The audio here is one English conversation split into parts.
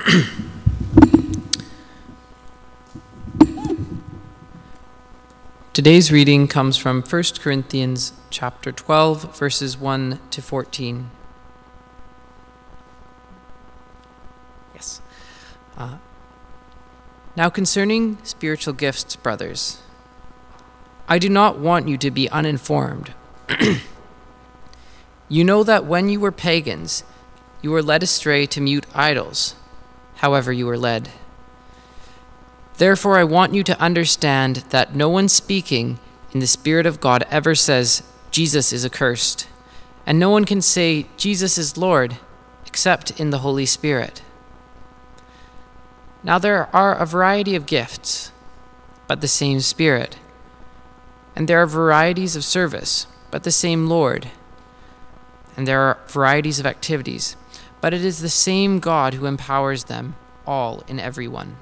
Today's reading comes from 1 Corinthians chapter 12, verses 1 to 14. Yes. Now concerning spiritual gifts, brothers, I do not want you to be uninformed. You know that when you were pagans, you were led astray to mute idols, however you were led. Therefore, I want you to understand that no one speaking in the Spirit of God ever says, Jesus is accursed, and no one can say, Jesus is Lord, except in the Holy Spirit. Now there are a variety of gifts, but the same Spirit. And there are varieties of service, but the same Lord. And there are varieties of activities, but it is the same God who empowers them all in everyone.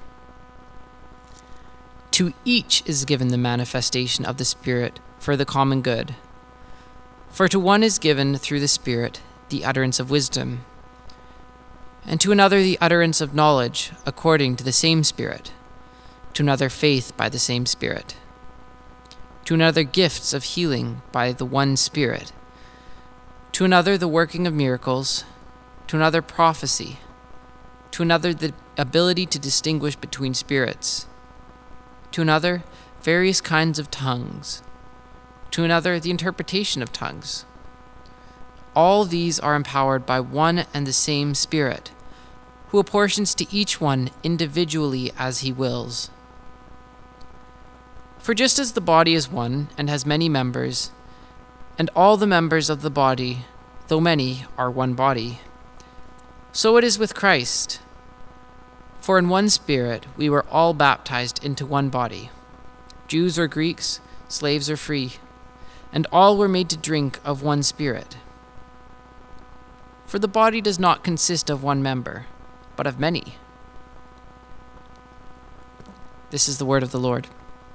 To each is given the manifestation of the Spirit for the common good. For to one is given through the Spirit the utterance of wisdom, and to another the utterance of knowledge according to the same Spirit, to another faith by the same Spirit, to another gifts of healing by the one Spirit, to another the working of miracles, to another prophecy, to another the ability to distinguish between spirits, to another various kinds of tongues, to another the interpretation of tongues. All these are empowered by one and the same Spirit, who apportions to each one individually as he wills. For just as the body is one and has many members, and all the members of the body, though many, are one body, so it is with Christ. For in one Spirit we were all baptized into one body, Jews or Greeks, slaves or free, and all were made to drink of one Spirit. For the body does not consist of one member, but of many. This is the word of the Lord.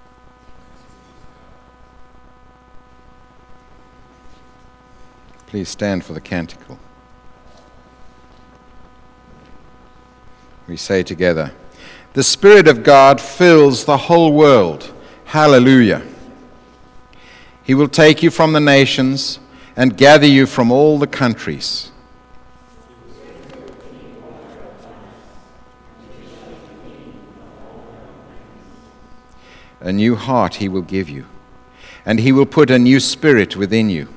Please stand for the canticle. We say together, the Spirit of God fills the whole world. Hallelujah. He will take you from the nations and gather you from all the countries. A new heart he will give you, and he will put a new spirit within you.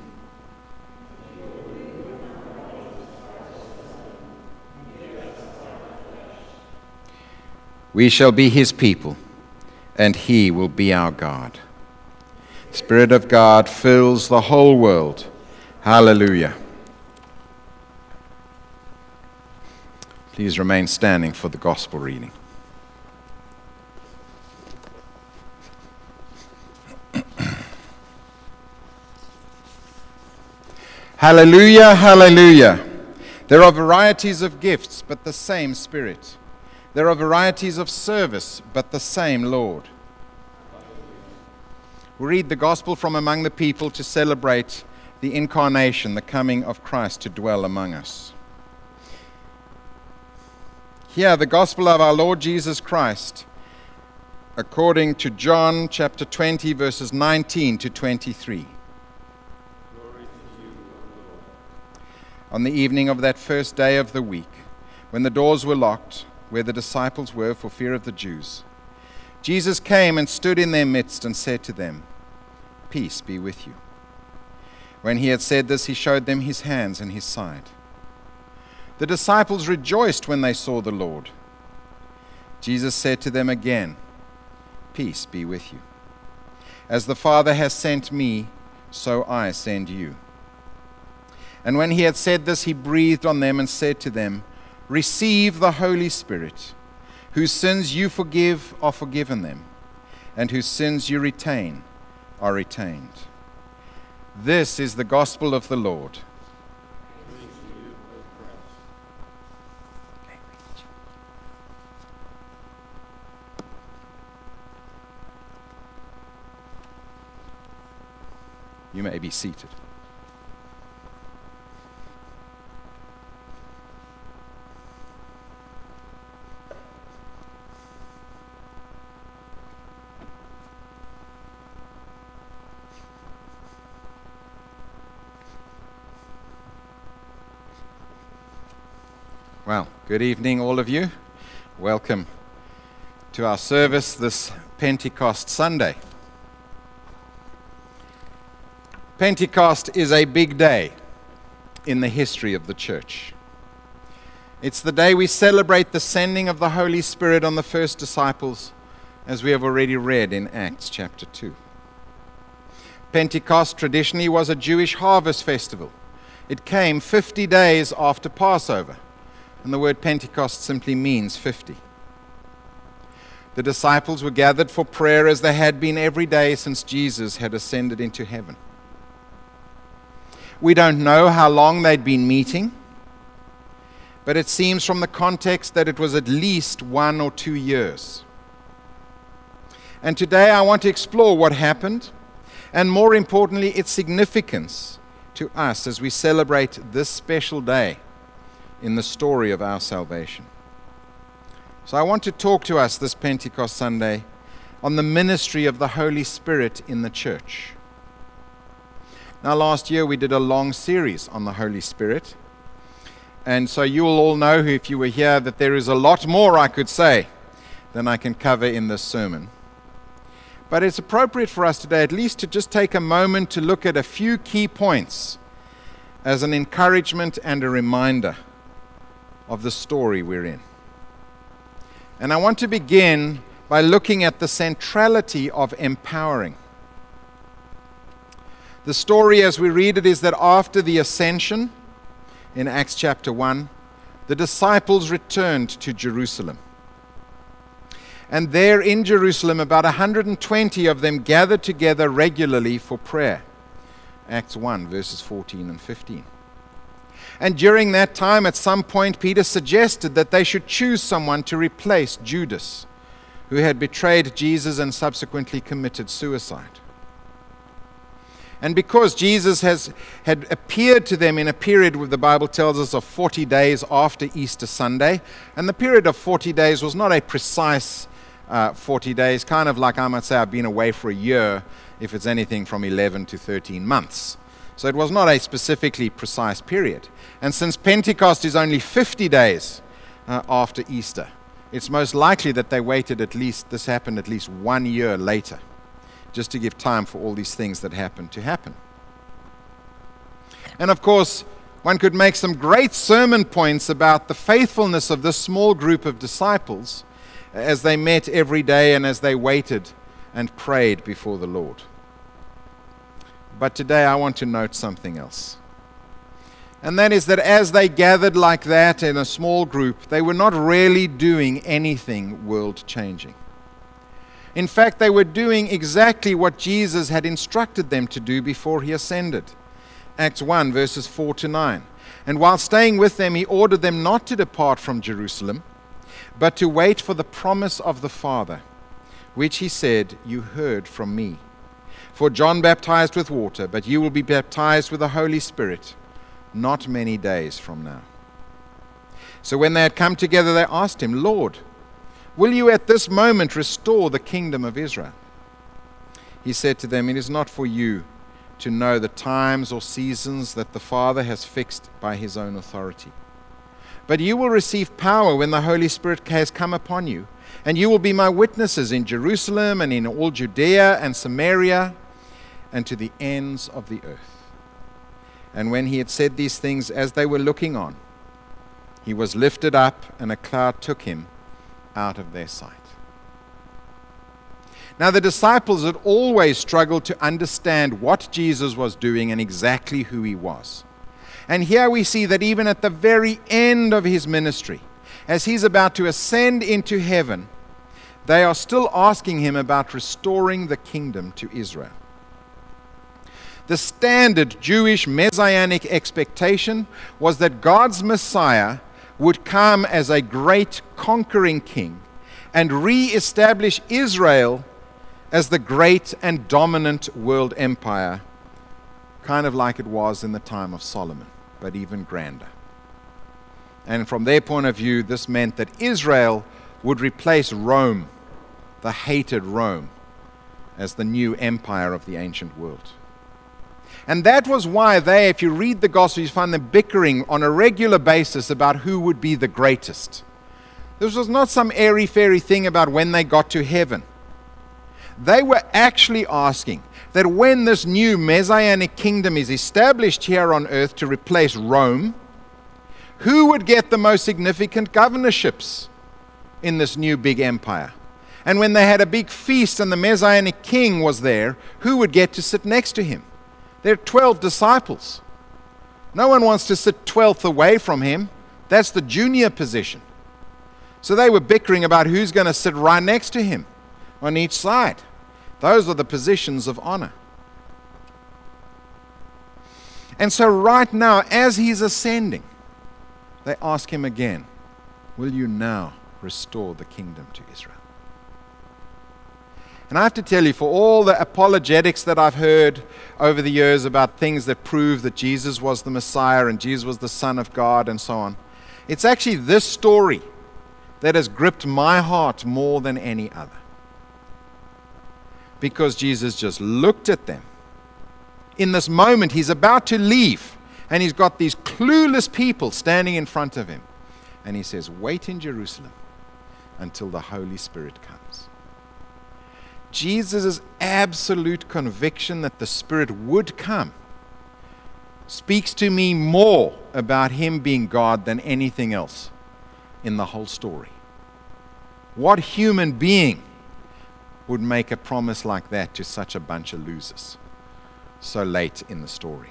We shall be his people, and he will be our God. Spirit of God fills the whole world. Hallelujah. Please remain standing for the gospel reading. Hallelujah, hallelujah. There are varieties of gifts, but the same Spirit. There are varieties of service, but the same Lord. We read the gospel from among the people to celebrate the incarnation, the coming of Christ to dwell among us. Here, the gospel of our Lord Jesus Christ, according to John chapter 20, verses 19 to 23. On the evening of that first day of the week, when the doors were locked, where the disciples were for fear of the Jews, Jesus came and stood in their midst and said to them, "Peace be with you." When he had said this, he showed them his hands and his side. The disciples rejoiced when they saw the Lord. Jesus said to them again, "Peace be with you. As the Father has sent me, so I send you." And when he had said this, he breathed on them and said to them, "Receive the Holy Spirit. Whose sins you forgive are forgiven them, and whose sins you retain are retained." This is the gospel of the Lord. You may be seated. Well, good evening, all of you. Welcome to our service this Pentecost Sunday. Pentecost is a big day in the history of the church. It's the day we celebrate the sending of the Holy Spirit on the first disciples, as we have already read in Acts chapter 2. Pentecost traditionally was a Jewish harvest festival. It came 50 days after Passover. And the word Pentecost simply means 50. The disciples were gathered for prayer as they had been every day since Jesus had ascended into heaven. We don't know how long they'd been meeting, but it seems from the context that it was at least 1 or 2 years. And today I want to explore what happened, and more importantly, its significance to us as we celebrate this special day in the story of our salvation. So I want to talk to us this Pentecost Sunday on the ministry of the Holy Spirit in the church. Now, last year we did a long series on the Holy Spirit, and so you'll all know, if you were here, that there is a lot more I could say than I can cover in this sermon. But it's appropriate for us today at least to just take a moment to look at a few key points as an encouragement and a reminder of the story we're in. And I want to begin by looking at the centrality of empowering. The story as we read it is that after the ascension, in Acts chapter 1, the disciples returned to Jerusalem. And there in Jerusalem, about 120 of them gathered together regularly for prayer. Acts 1, verses 14 and 15. And during that time, at some point, Peter suggested that they should choose someone to replace Judas, who had betrayed Jesus and subsequently committed suicide. And because Jesus had appeared to them in a period, the Bible tells us, of 40 days after Easter Sunday, and the period of 40 days was not a precise 40 days, kind of like I might say I've been away for a year, if it's anything from 11 to 13 months. So it was not a specifically precise period. And since Pentecost is only 50 days after Easter, it's most likely that they waited this happened at least 1 year later, just to give time for all these things that happened to happen. And of course, one could make some great sermon points about the faithfulness of this small group of disciples as they met every day and as they waited and prayed before the Lord. But today I want to note something else. And that is that as they gathered like that in a small group, they were not really doing anything world-changing. In fact, they were doing exactly what Jesus had instructed them to do before he ascended. Acts 1, verses 4 to 9. And while staying with them, he ordered them not to depart from Jerusalem, but to wait for the promise of the Father, which he said, "You heard from me. For John baptized with water, but you will be baptized with the Holy Spirit not many days from now." So when they had come together, they asked him, "Lord, will you at this moment restore the kingdom of Israel?" He said to them, "It is not for you to know the times or seasons that the Father has fixed by his own authority. But you will receive power when the Holy Spirit has come upon you, and you will be my witnesses in Jerusalem and in all Judea and Samaria and to the ends of the earth." And when he had said these things, as they were looking on, he was lifted up, and a cloud took him out of their sight. Now the disciples had always struggled to understand what Jesus was doing and exactly who he was. And here we see that even at the very end of his ministry, as he's about to ascend into heaven, they are still asking him about restoring the kingdom to Israel. The standard Jewish messianic expectation was that God's Messiah would come as a great conquering king and re-establish Israel as the great and dominant world empire, kind of like it was in the time of Solomon, but even grander. And from their point of view, this meant that Israel would replace Rome, the hated Rome, as the new empire of the ancient world. And that was why they, if you read the Gospels, you find them bickering on a regular basis about who would be the greatest. This was not some airy-fairy thing about when they got to heaven. They were actually asking that when this new Messianic kingdom is established here on earth to replace Rome, who would get the most significant governorships in this new big empire? And when they had a big feast and the Messianic king was there, who would get to sit next to him? There are 12 disciples. No one wants to sit 12th away from him. That's the junior position. So they were bickering about who's going to sit right next to him on each side. Those are the positions of honor. And so right now, as he's ascending, they ask him again, will you now restore the kingdom to Israel? And I have to tell you, for all the apologetics that I've heard over the years about things that prove that Jesus was the Messiah and Jesus was the Son of God and so on, it's actually this story that has gripped my heart more than any other. Because Jesus just looked at them. In this moment, he's about to leave, and he's got these clueless people standing in front of him. And he says, wait in Jerusalem until the Holy Spirit comes. Jesus' absolute conviction that the Spirit would come speaks to me more about him being God than anything else in the whole story. What human being would make a promise like that to such a bunch of losers so late in the story?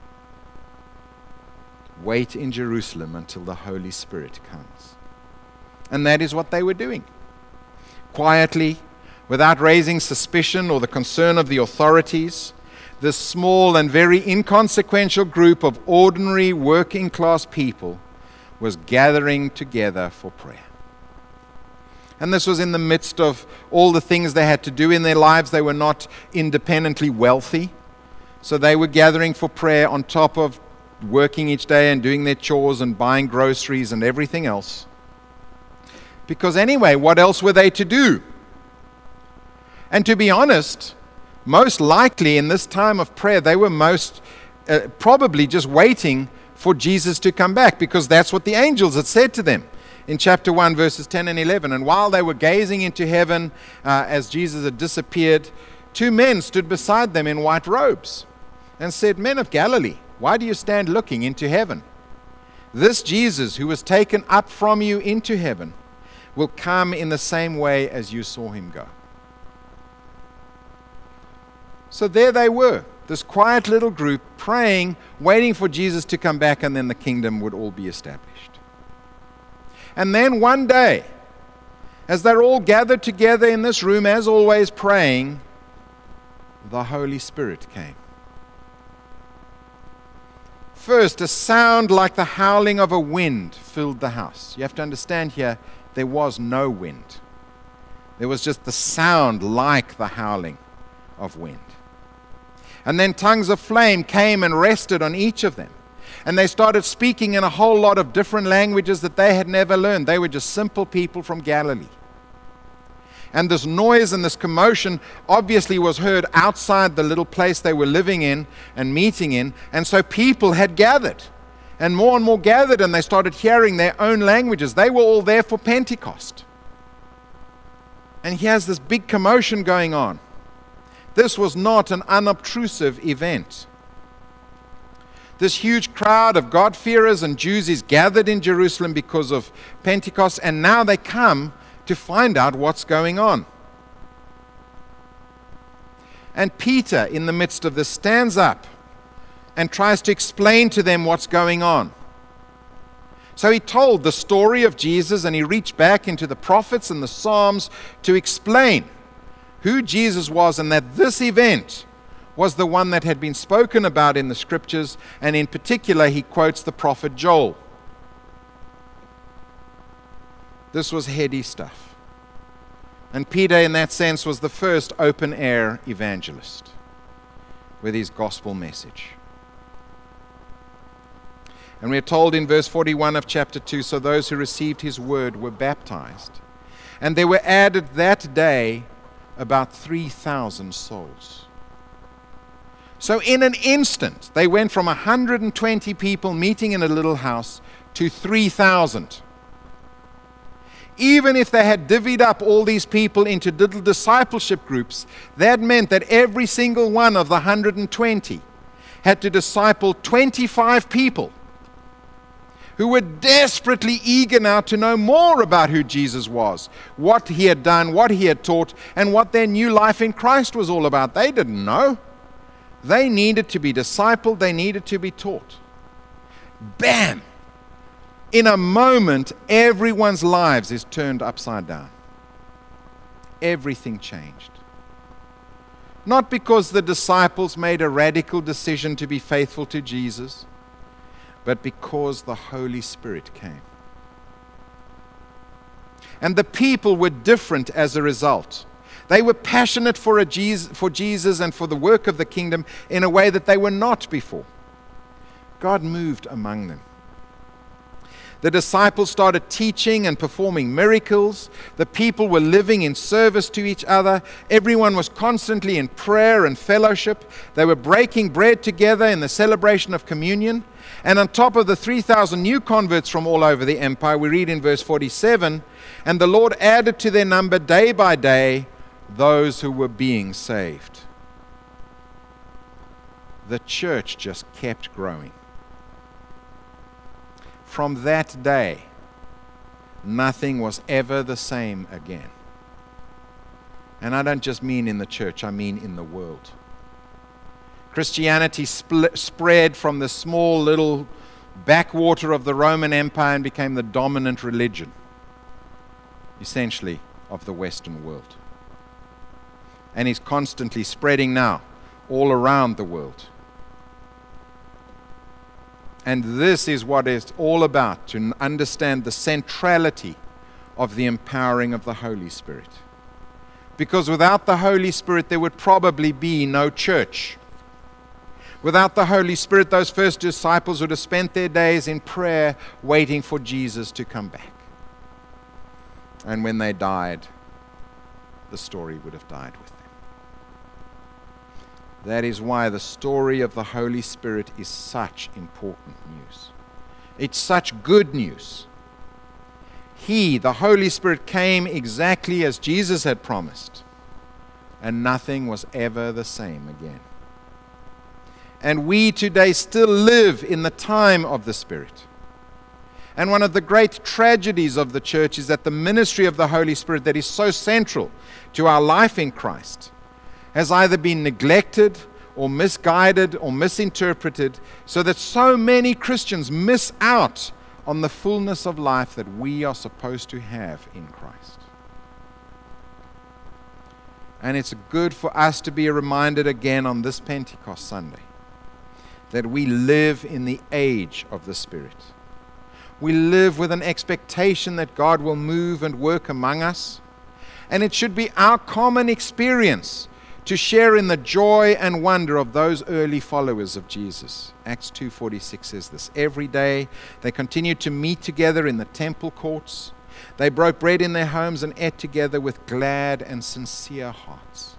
Wait in Jerusalem until the Holy Spirit comes. And that is what they were doing. Quietly, without raising suspicion or the concern of the authorities, this small and very inconsequential group of ordinary working class people was gathering together for prayer. And this was in the midst of all the things they had to do in their lives. They were not independently wealthy. So they were gathering for prayer on top of working each day and doing their chores and buying groceries and everything else. Because anyway, what else were they to do? And to be honest, most likely in this time of prayer, they were probably just waiting for Jesus to come back, because that's what the angels had said to them in chapter 1, verses 10 and 11. And while they were gazing into heaven as Jesus had disappeared, two men stood beside them in white robes and said, Men of Galilee, why do you stand looking into heaven? This Jesus who was taken up from you into heaven will come in the same way as you saw him go. So there they were, this quiet little group praying, waiting for Jesus to come back, and then the kingdom would all be established. And then one day, as they're all gathered together in this room, as always praying, the Holy Spirit came. First, a sound like the howling of a wind filled the house. You have to understand here, there was no wind. There was just the sound like the howling of wind. And then tongues of flame came and rested on each of them. And they started speaking in a whole lot of different languages that they had never learned. They were just simple people from Galilee. And this noise and this commotion obviously was heard outside the little place they were living in and meeting in. And so people had gathered. And more gathered, and they started hearing their own languages. They were all there for Pentecost. And here's this big commotion going on. This was not an unobtrusive event. This huge crowd of God-fearers and Jews is gathered in Jerusalem because of Pentecost, and now they come to find out what's going on. And Peter, in the midst of this, stands up and tries to explain to them what's going on. So he told the story of Jesus, and he reached back into the prophets and the Psalms to explain who Jesus was, and that this event was the one that had been spoken about in the scriptures, and in particular he quotes the prophet Joel. This was heady stuff. And Peter, in that sense, was the first open-air evangelist with his gospel message. And we are told in verse 41 of chapter 2, so those who received his word were baptized. And there were added that day about 3,000 souls. So in an instant, they went from 120 people meeting in a little house to 3,000. Even if they had divvied up all these people into little discipleship groups, that meant that every single one of the 120 had to disciple 25 people who were desperately eager now to know more about who Jesus was, what he had done, what he had taught, and what their new life in Christ was all about. They didn't know. They needed to be discipled. They needed to be taught. Bam! In a moment, everyone's lives is turned upside down. Everything changed. Not because the disciples made a radical decision to be faithful to Jesus, but because the Holy Spirit came. And the people were different as a result. They were passionate for Jesus and for the work of the kingdom in a way that they were not before. God moved among them. The disciples started teaching and performing miracles. The people were living in service to each other. Everyone was constantly in prayer and fellowship. They were breaking bread together in the celebration of communion. And on top of the 3,000 new converts from all over the empire, we read in verse 47, and the Lord added to their number day by day those who were being saved. The church just kept growing. From that day, nothing was ever the same again. And I don't just mean in the church, I mean in the world. Christianity spread from the small little backwater of the Roman Empire and became the dominant religion, essentially, of the Western world. And is constantly spreading now all around the world. And this is what it's all about, to understand the centrality of the empowering of the Holy Spirit. Because without the Holy Spirit, there would probably be no church. Without the Holy Spirit, those first disciples would have spent their days in prayer, waiting for Jesus to come back. And when they died, the story would have died with them. That is why the story of the Holy Spirit is such important news. It's such good news. He, the Holy Spirit, came exactly as Jesus had promised, and nothing was ever the same again. And we today still live in the time of the Spirit. And one of the great tragedies of the church is that the ministry of the Holy Spirit, that is so central to our life in Christ, has either been neglected or misguided or misinterpreted, so that so many Christians miss out on the fullness of life that we are supposed to have in Christ. And it's good for us to be reminded again on this Pentecost Sunday that we live in the age of the Spirit. We live with an expectation that God will move and work among us, and it should be our common experience to share in the joy and wonder of those early followers of Jesus. Acts 2:46 says this. Every day they continued to meet together in the temple courts. They broke bread in their homes and ate together with glad and sincere hearts.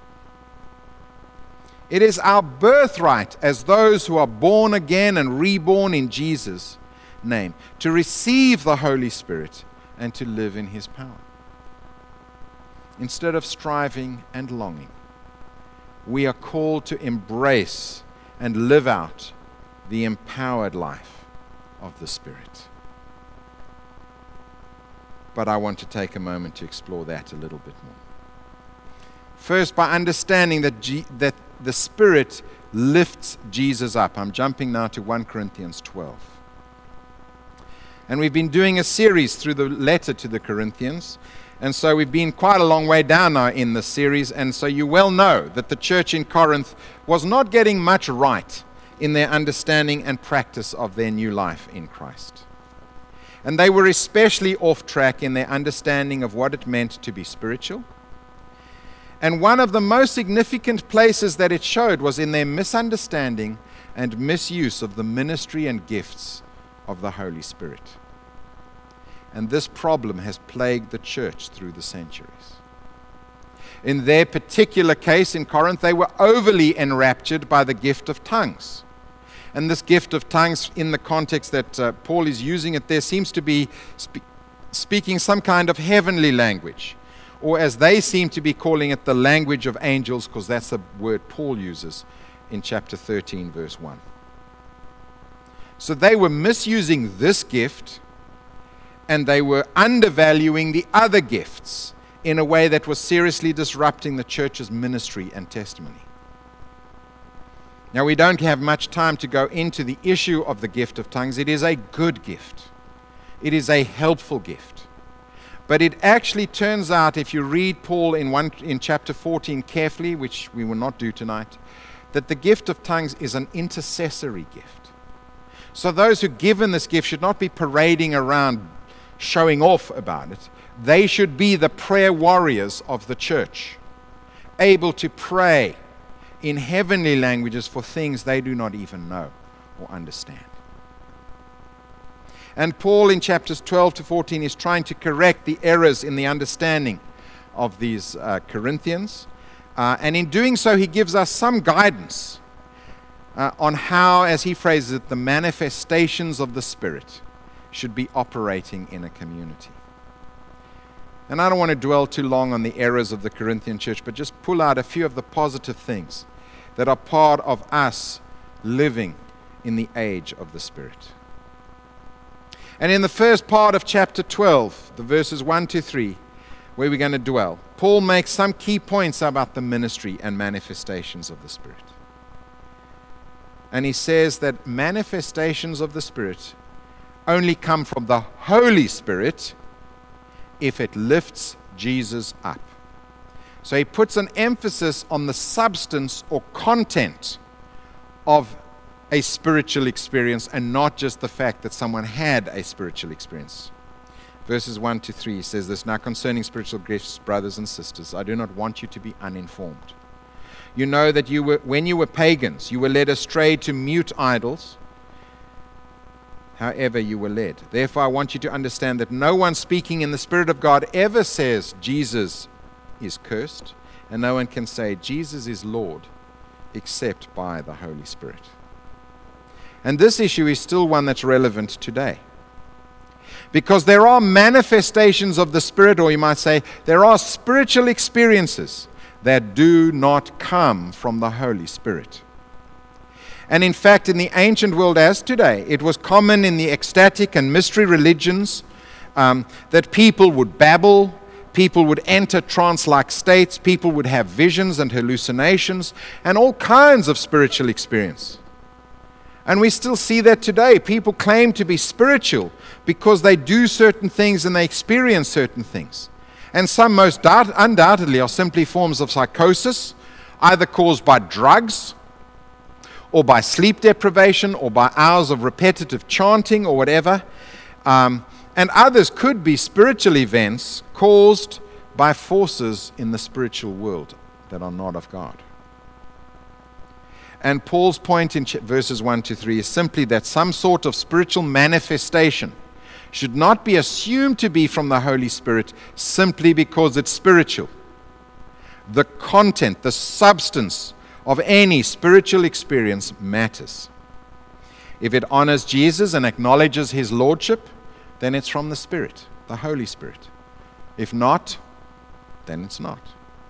It is our birthright as those who are born again and reborn in Jesus' name to receive the Holy Spirit and to live in His power. Instead of striving and longing, we are called to embrace and live out the empowered life of the Spirit. But I want to take a moment to explore that a little bit more. First, by understanding that the Spirit lifts Jesus up. I'm jumping now to 1 Corinthians 12. And we've been doing a series through the letter to the Corinthians. And so we've been quite a long way down now in this series. And so you well know that the church in Corinth was not getting much right in their understanding and practice of their new life in Christ. And they were especially off track in their understanding of what it meant to be spiritual. And one of the most significant places that it showed was in their misunderstanding and misuse of the ministry and gifts of the Holy Spirit. And this problem has plagued the church through the centuries. In their particular case in Corinth, they were overly enraptured by the gift of tongues. And this gift of tongues, in the context that Paul is using it there, seems to be speaking some kind of heavenly language, or as they seem to be calling it, the language of angels, because that's the word Paul uses in chapter 13, verse 1. So they were misusing this gift, and they were undervaluing the other gifts in a way that was seriously disrupting the church's ministry and testimony. Now, we don't have much time to go into the issue of the gift of tongues. It is a good gift. It is a helpful gift. But it actually turns out, if you read Paul in chapter 14 carefully, which we will not do tonight, that the gift of tongues is an intercessory gift. So those who given this gift should not be parading around showing off about it. They should be the prayer warriors of the church, able to pray in heavenly languages for things they do not even know or understand. And Paul in chapters 12 to 14 is trying to correct the errors in the understanding of these Corinthians. And in doing so, he gives us some guidance on how, as he phrases it, the manifestations of the Spirit should be operating in a community. And I don't want to dwell too long on the errors of the Corinthian church, but just pull out a few of the positive things that are part of us living in the age of the Spirit. And in the first part of chapter 12, the verses 1 to 3, where we're going to dwell, Paul makes some key points about the ministry and manifestations of the Spirit. And he says that manifestations of the Spirit only come from the Holy Spirit if it lifts Jesus up. So he puts an emphasis on the substance or content of a spiritual experience and not just the fact that someone had a spiritual experience. Verses 1 to 3 says this, "Now concerning spiritual gifts, brothers and sisters, I do not want you to be uninformed. You know that when you were pagans, you were led astray to mute idols, however you were led. Therefore, I want you to understand that no one speaking in the Spirit of God ever says Jesus is cursed, and no one can say Jesus is Lord except by the Holy Spirit." And this issue is still one that's relevant today. Because there are manifestations of the Spirit, or you might say, there are spiritual experiences that do not come from the Holy Spirit. And in fact, in the ancient world as today, it was common in the ecstatic and mystery religions that people would babble, people would enter trance-like states, people would have visions and hallucinations, and all kinds of spiritual experience. And we still see that today. People claim to be spiritual because they do certain things and they experience certain things. And some most undoubtedly are simply forms of psychosis, either caused by drugs, or by sleep deprivation, or by hours of repetitive chanting, or whatever. And others could be spiritual events caused by forces in the spiritual world that are not of God. And Paul's point in verses 1 to 3 is simply that some sort of spiritual manifestation should not be assumed to be from the Holy Spirit simply because it's spiritual. The content, the substance of any spiritual experience matters. If it honors Jesus and acknowledges his lordship, then it's from the Spirit, the Holy Spirit. If not, then it's not.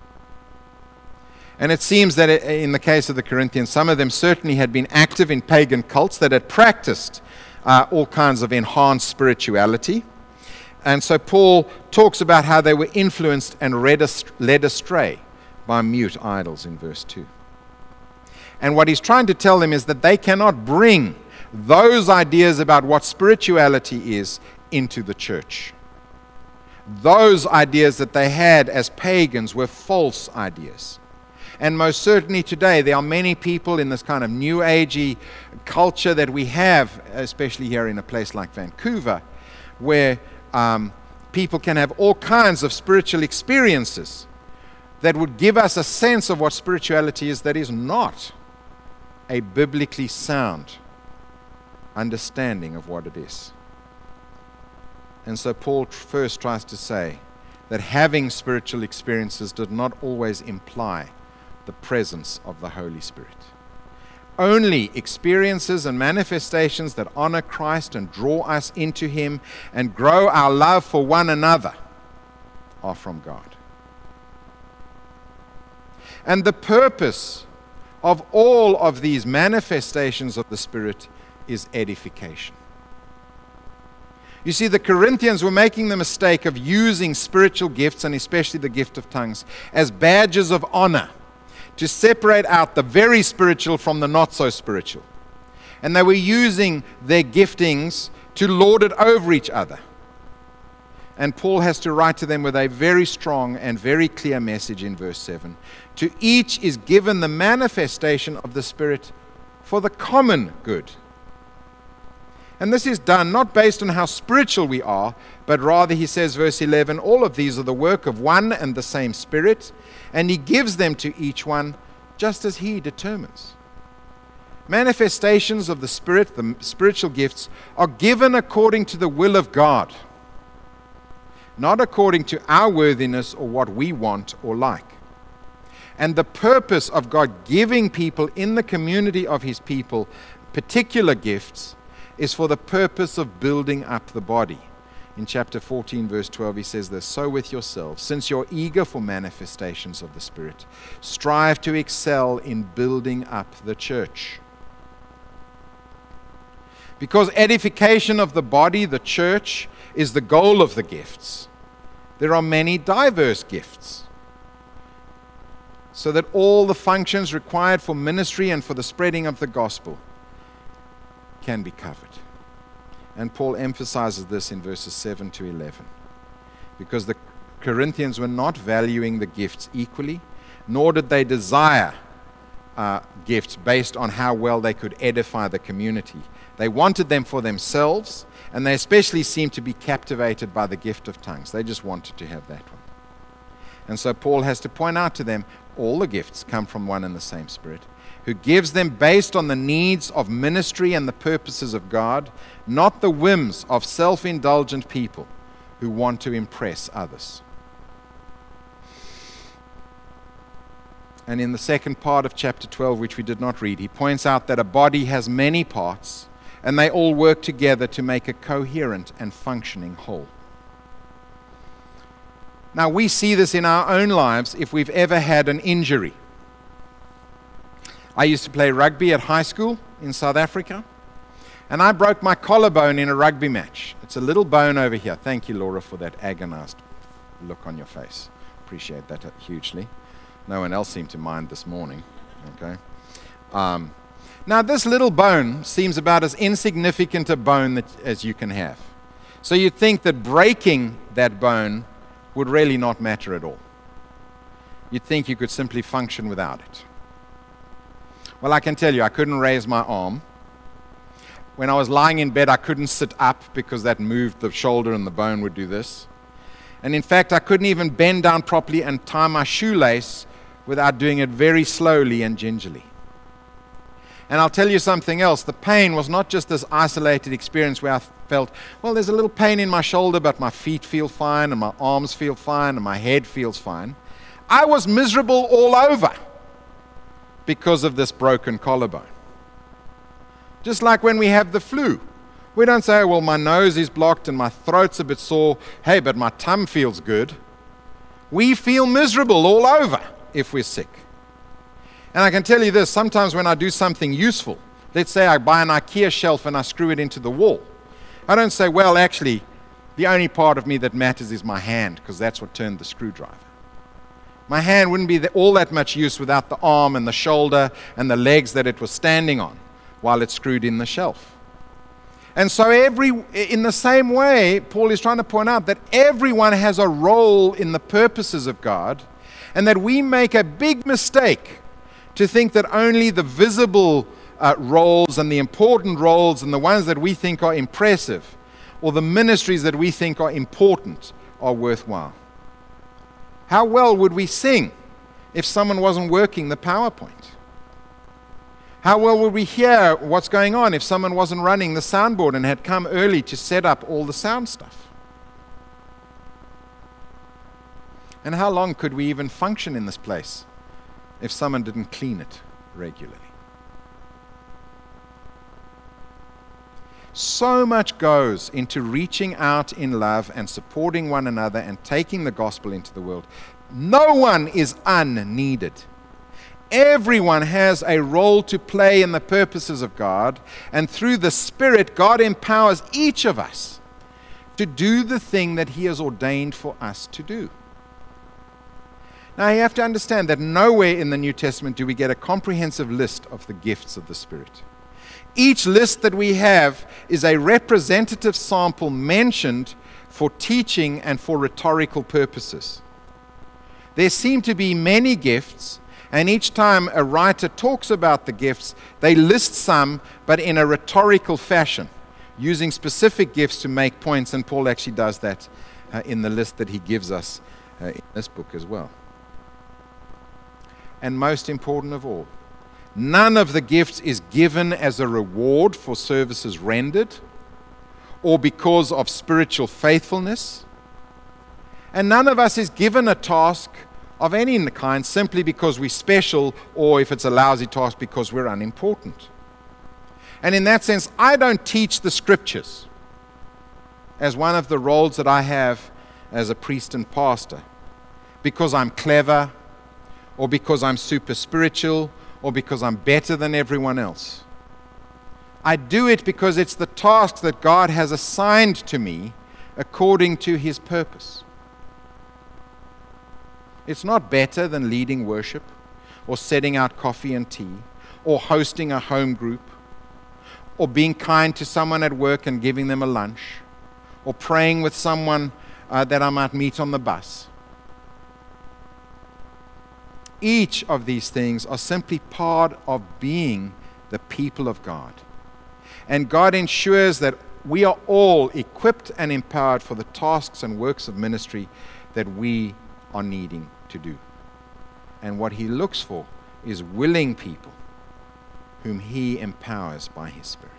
And it seems that in the case of the Corinthians, some of them certainly had been active in pagan cults that had practiced all kinds of enhanced spirituality. And so Paul talks about how they were influenced and led astray by mute idols in verse 2. And what he's trying to tell them is that they cannot bring those ideas about what spirituality is into the church. Those ideas that they had as pagans were false ideas. And most certainly today, there are many people in this kind of new agey culture that we have, especially here in a place like Vancouver, where people can have all kinds of spiritual experiences that would give us a sense of what spirituality is that is not a biblically sound understanding of what it is. And so Paul first tries to say that having spiritual experiences did not always imply the presence of the Holy Spirit. Only experiences and manifestations that honor Christ and draw us into Him and grow our love for one another are from God. And the purpose of all of these manifestations of the Spirit is edification. You see, the Corinthians were making the mistake of using spiritual gifts, and especially the gift of tongues, as badges of honor to separate out the very spiritual from the not so spiritual. And they were using their giftings to lord it over each other. And Paul has to write to them with a very strong and very clear message in verse 7. To each is given the manifestation of the Spirit for the common good. And this is done not based on how spiritual we are, but rather, he says, verse 11, all of these are the work of one and the same Spirit, and He gives them to each one just as He determines. Manifestations of the Spirit, the spiritual gifts, are given according to the will of God, not according to our worthiness or what we want or like. And the purpose of God giving people in the community of His people particular gifts is for the purpose of building up the body. In chapter 14, verse 12, he says this, so with yourselves, since you're eager for manifestations of the Spirit, strive to excel in building up the church. Because edification of the body, the church, is the goal of the gifts, there are many diverse gifts, so that all the functions required for ministry and for the spreading of the gospel can be covered. And Paul emphasizes this in verses 7 to 11. Because the Corinthians were not valuing the gifts equally, nor did they desire gifts based on how well they could edify the community. They wanted them for themselves, and they especially seemed to be captivated by the gift of tongues. They just wanted to have that one. And so Paul has to point out to them, all the gifts come from one and the same Spirit, who gives them based on the needs of ministry and the purposes of God, not the whims of self-indulgent people who want to impress others. And in the second part of chapter 12, which we did not read, he points out that a body has many parts, and they all work together to make a coherent and functioning whole. Now, we see this in our own lives if we've ever had an injury. I used to play rugby at high school in South Africa, and I broke my collarbone in a rugby match. It's a little bone over here. Thank you, Laura, for that agonized look on your face. Appreciate that hugely. No one else seemed to mind this morning. Okay. Now, this little bone seems about as insignificant a bone as you can have. So you'd think that breaking that bone would really not matter at all. You'd think you could simply function without it. Well, I can tell you, I couldn't raise my arm. When I was lying in bed, I couldn't sit up because that moved the shoulder and the bone would do this. And in fact, I couldn't even bend down properly and tie my shoelace without doing it very slowly and gingerly. And I'll tell you something else. The pain was not just this isolated experience where I felt, well, there's a little pain in my shoulder, but my feet feel fine, and my arms feel fine, and my head feels fine. I was miserable all over because of this broken collarbone. Just like when we have the flu. We don't say, well, my nose is blocked and my throat's a bit sore. Hey, but my tongue feels good. We feel miserable all over if we're sick. And I can tell you this, sometimes when I do something useful, let's say I buy an IKEA shelf and I screw it into the wall, I don't say, well, actually, the only part of me that matters is my hand, because that's what turned the screwdriver. My hand wouldn't be all that much use without the arm and the shoulder and the legs that it was standing on while it's screwed in the shelf. And so in the same way, Paul is trying to point out that everyone has a role in the purposes of God, and that we make a big mistake to think that only the visible roles and the important roles and the ones that we think are impressive, or the ministries that we think are important, are worthwhile. How well would we sing if someone wasn't working the PowerPoint? How well would we hear what's going on if someone wasn't running the soundboard and had come early to set up all the sound stuff? And how long could we even function in this place if someone didn't clean it regularly? So much goes into reaching out in love and supporting one another and taking the gospel into the world. No one is unneeded. Everyone has a role to play in the purposes of God, and through the Spirit, God empowers each of us to do the thing that He has ordained for us to do. Now, you have to understand that nowhere in the New Testament do we get a comprehensive list of the gifts of the Spirit. Each list that we have is a representative sample mentioned for teaching and for rhetorical purposes. There seem to be many gifts, and each time a writer talks about the gifts, they list some, but in a rhetorical fashion, using specific gifts to make points, and Paul actually does that in the list that he gives us in this book as well. And most important of all, none of the gifts is given as a reward for services rendered or because of spiritual faithfulness. And none of us is given a task of any kind simply because we're special, or if it's a lousy task, because we're unimportant. And in that sense, I don't teach the scriptures as one of the roles that I have as a priest and pastor because I'm clever, or because I'm super spiritual, or because I'm better than everyone else. I do it because it's the task that God has assigned to me according to His purpose. It's not better than leading worship, or setting out coffee and tea, or hosting a home group, or being kind to someone at work and giving them a lunch, or praying with someone that I might meet on the bus. Each of these things are simply part of being the people of God. And God ensures that we are all equipped and empowered for the tasks and works of ministry that we are needing to do. And what He looks for is willing people whom He empowers by His Spirit.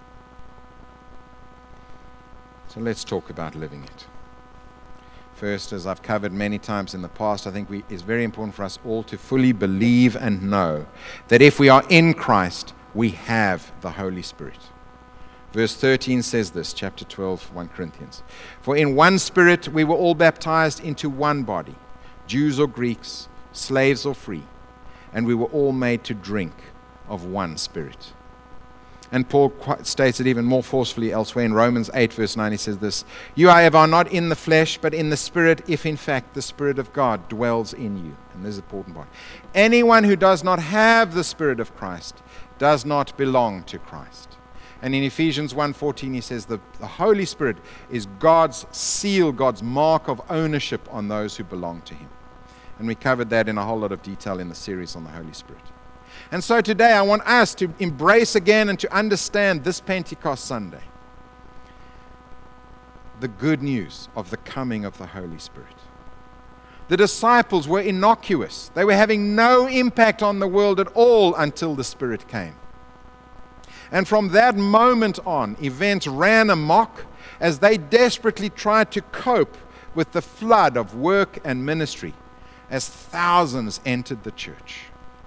So let's talk about living it. First, as I've covered many times in the past, I think it's very important for us all to fully believe and know that if we are in Christ, we have the Holy Spirit. Verse 13 says this, chapter 12, 1 Corinthians. For in one Spirit we were all baptized into one body, Jews or Greeks, slaves or free, and we were all made to drink of one Spirit. And Paul states it even more forcefully elsewhere in Romans 8, verse 9. He says this, You, however, are not in the flesh, but in the Spirit, if in fact the Spirit of God dwells in you. And this is the important part. Anyone who does not have the Spirit of Christ does not belong to Christ. And in Ephesians 1:14, he says the Holy Spirit is God's seal, God's mark of ownership on those who belong to Him. And we covered that in a whole lot of detail in the series on the Holy Spirit. And so today I want us to embrace again and to understand this Pentecost Sunday the good news of the coming of the Holy Spirit. The disciples were innocuous. They were having no impact on the world at all until the Spirit came. And from that moment on, events ran amok as they desperately tried to cope with the flood of work and ministry as thousands entered the church.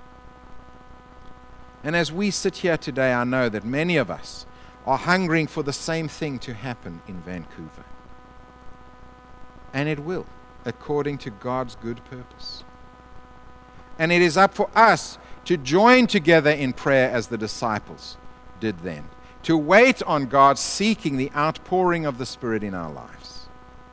And as we sit here today, I know that many of us are hungering for the same thing to happen in Vancouver. And it will, according to God's good purpose. And it is up for us to join together in prayer as the disciples did then, to wait on God, seeking the outpouring of the Spirit in our lives.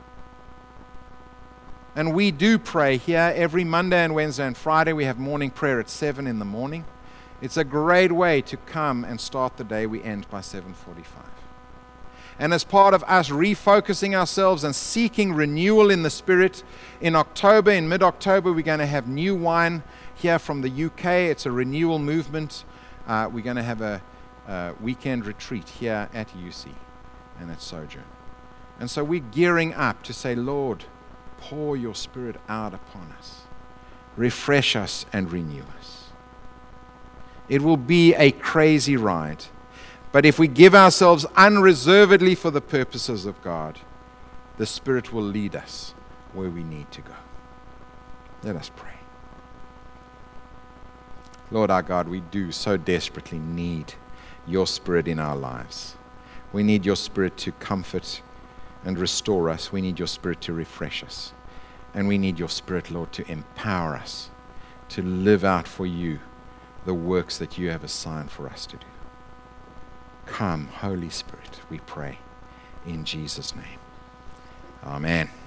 And we do pray here every Monday and Wednesday and Friday. We have morning prayer at 7 in the morning. It's a great way to come and start the day. We end by 7:45. And as part of us refocusing ourselves and seeking renewal in the Spirit, in October, in mid-October, we're going to have new wine here from the UK. It's a renewal movement. We're going to have a weekend retreat here at UC and at Sojourn. And so we're gearing up to say, Lord, pour your Spirit out upon us. Refresh us and renew us. It will be a crazy ride. But if we give ourselves unreservedly for the purposes of God, the Spirit will lead us where we need to go. Let us pray. Lord our God, we do so desperately need your Spirit in our lives. We need your Spirit to comfort and restore us. We need your Spirit to refresh us. And we need your Spirit, Lord, to empower us to live out for you the works that you have assigned for us to do. Come, Holy Spirit, we pray in Jesus' name. Amen.